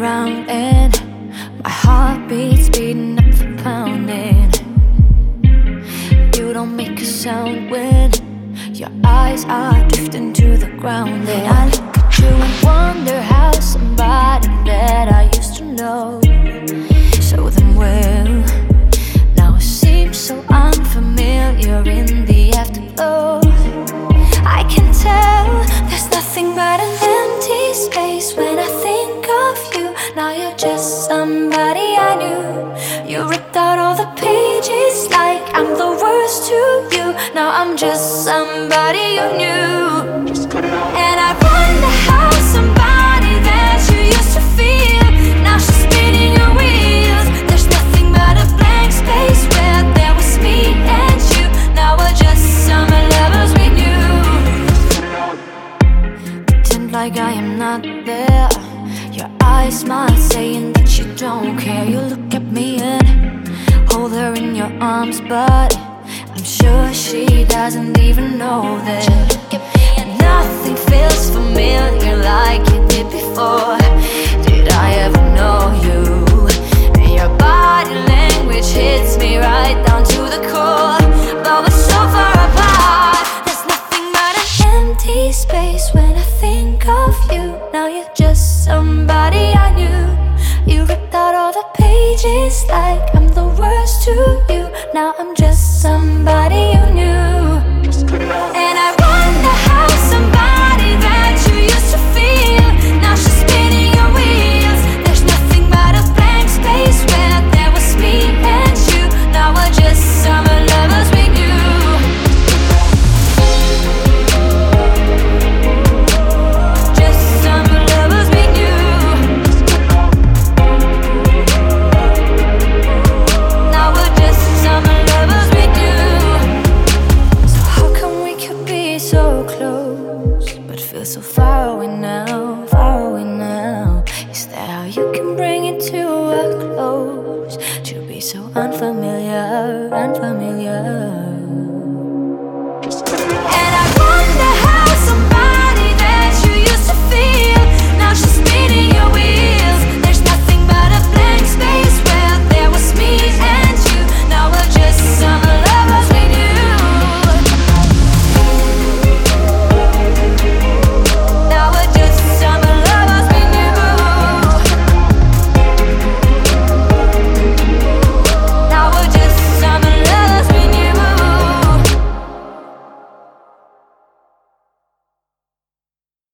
around and my heart beats beating up the pounding. You don't make a sound when your eyes are drifting to the ground. And I look at you and wonder how somebody that I used to know, so then well, now it seems so unfamiliar in the afterglow. I can tell there's nothing but an empty space when I think of you. Now you're just somebody I knew. You ripped out all the pages like I'm the worst to you. Now I'm just somebody you knew. And I wonder how somebody that you used to feel, now she's spinning her wheels. There's nothing but a blank space where there was me and you. Now we're just summer lovers we knew. Pretend like I am not there. Your eyes smile saying that you don't care. You look at me and hold her in your arms, but I'm sure she doesn't even know that. Nothing feels familiar like it did before. Did I ever know you? And your body language hits me right down to the core. But we're so far apart. There's nothing but an empty space when I think of you. Now you're just somebody I knew. You ripped out all the pages like I'm the worst to you. Now I'm just somebody you knew. And I wonder how somebody that you used to feel, now she's spinning her wheels. There's nothing but a blank space where there was me and you. Now we're just summer lovers we knew. Just summer lovers we knew. Now we're just summer lovers we knew. So how come we could be so close but feel so far away now, far away now? Is that how you can bring it to a close? To be so unfamiliar